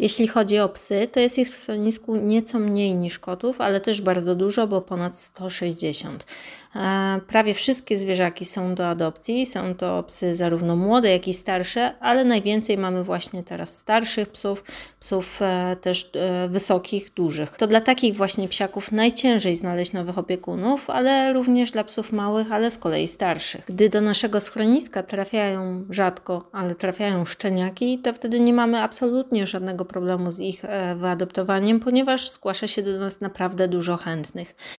Jeśli chodzi o psy, to jest ich w schronisku nieco mniej niż kotów, ale też bardzo dużo, bo ponad 160. Prawie wszystkie zwierzaki są do adopcji. Są to psy zarówno młode, jak i starsze, ale najwięcej mamy właśnie teraz starszych psów, psów też wysokich, dużych. To dla takich właśnie psiaków najciężej znaleźć nowych opiekunów, ale również dla psów małych, ale z kolei starszych. Gdy do naszego schroniska trafiają rzadko, ale trafiają szczeniaki, to wtedy nie mamy absolutnie żadnego problemu z ich wyadoptowaniem, ponieważ zgłasza się do nas naprawdę dużo chętnych.